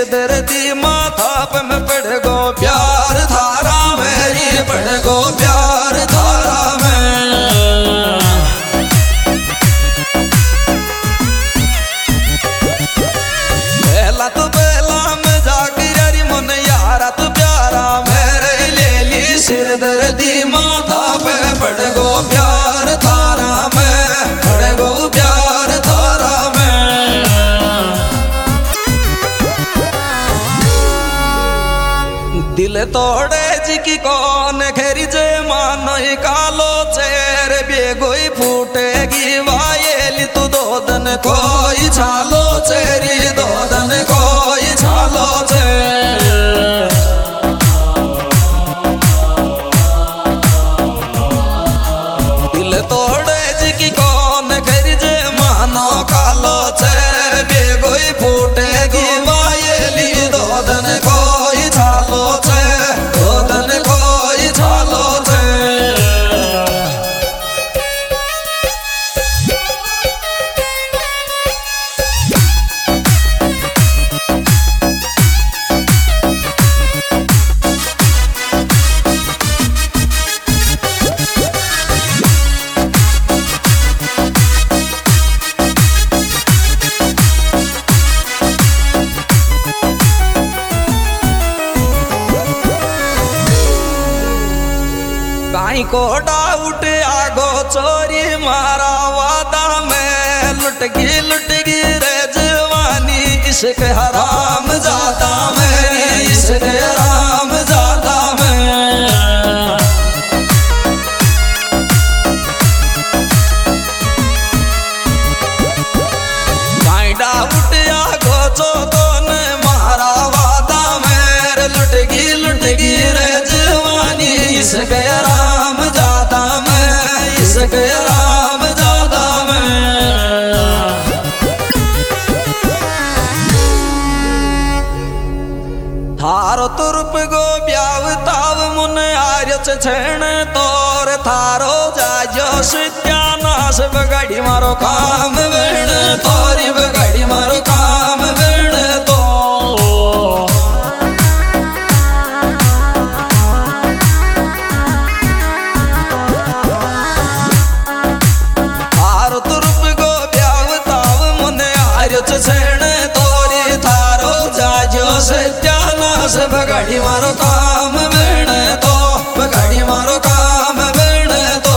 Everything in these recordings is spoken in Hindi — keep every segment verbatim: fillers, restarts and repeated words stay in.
दर्दी माथा पे मैं पड़ गो प्यार थारा मेरी पड़ गो प्यार थारा में। पहला तो पहला में जाके यारी मन यारा तो प्यारा मेरे ले ली सिर दर्दी माथा पे पड़ गो प्यार थारा में पड़ गो प्यार थारा में। दिल तोड़े जी की कौन घेरी जे मानो कालो चेर बेगोई फूटेगी वायेली तू दो दन कोई छालो चेरी दो दन कोई छालो चेर। दिल तोड़े जी की कौन घेरी जे मानो कालो चेर बेगोई फूटेगी वायेली दो दन कोई छालो चेर दो दन कोई छालो चेर। काई को डाउट आगो चोरी मारा वादा में लुटगी लुटगी रे जवानी इश्क हराम जाता में इश्क हराम जाता में। काई डाउट आगो चो दोन मारा वादा में लुटगी लुटगी रे जवानी इश्क हराम जाता मैं इश्क हराम जाता मैं। थारो तुरुप गो ब्याव ताव मुन आर्यच छेण तोर थारो जायो सत्यानाश बगाड़ी मारो काम वेण तोरी बगाड़ी मारो काम वेण तो। सत्यानाश बगाड़ी मारो काम वेण तो बगाड़ी मारो काम वेण तो।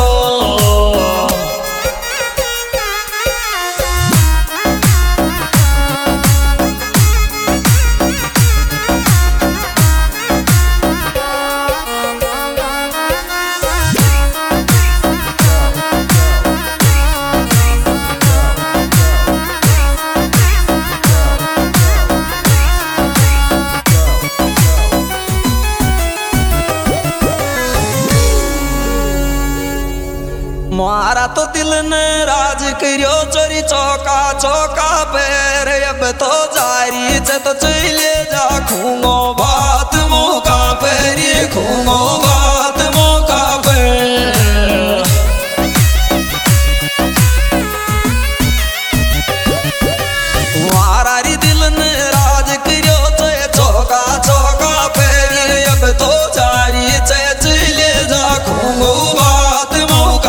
मारा तो दिल ने राज करियो चोरी चौका चौका पैर अब तो जारी च तो चले जा खूंगो बात मौका पैरी खूंगो बात मौका पैर। मारा री दिल ने राज करियो चौका चौका पैर अब तो जारी च चले जा खूंगो बात मौका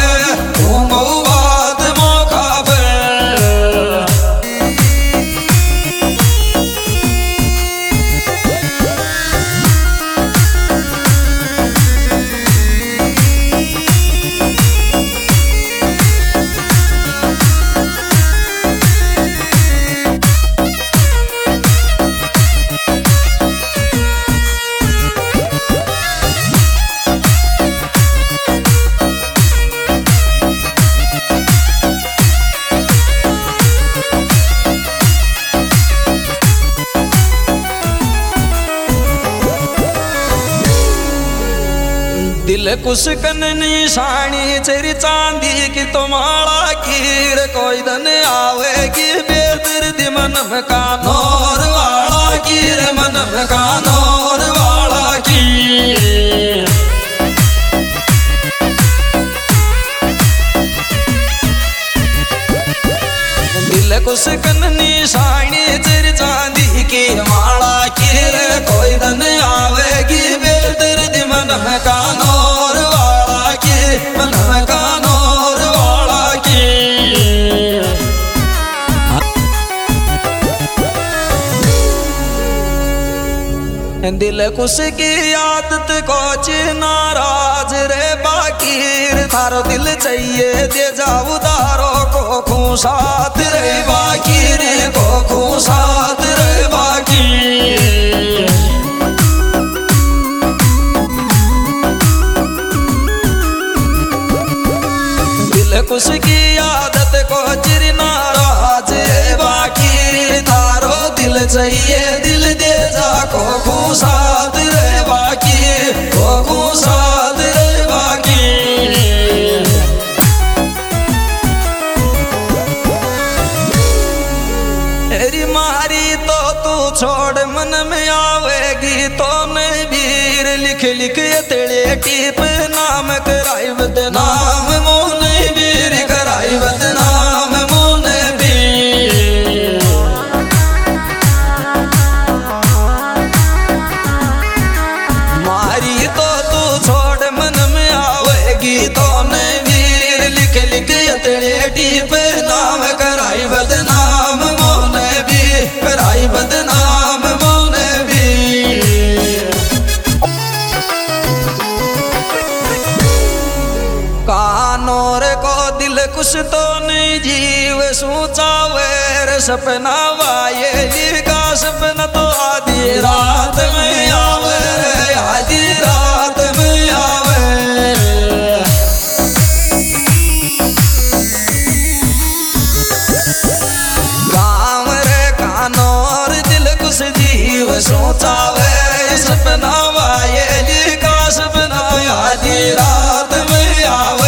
दिल कुछ कन निशानी चेरी चांदी की तुम्हारा कीर कोई दन आवेगी बेदर्दी मन में कानोर वाला कीर मन में कानोर वाला कीर। दिल कुछ कन निशानी चेरी चांदी की दिल कुछ की आदत को नाराज रे बाकीर थारो दिल चाहिए दे जाऊ दारो को खू साथ रे बाकीर को खू साथ रे बाकीर। दिल कुछ की आदत को चिर नाराज रे बाकीर थारो दिल चाहिए दिल दे जा को खू साथ रे बाकीर को खू साथ रे बाकीर। तेरी मारी तो तू छोड़ मन में आवेगी तो नहीं वीर लिख लिख तेरे टीप नाम कराई बदनाम मोने वीर कराई बदनाम मोने वीर। मारी तो तू छोड़ मन में आवेगी तो नहीं वीर लिख लिख तेरे टीप नाम कराई बदनाम मोने वीर कराई बदनाम मोने वीर। कानोर को दिल कुछ तो नहीं जीव सोचावे सपना वाये का सपना तो आधी रात में आवे रे आधी रात में आवे। गाँव रे कानोर दिल कुछ जीव सोचावे सपना वाये का सपना आधी रात में आवे।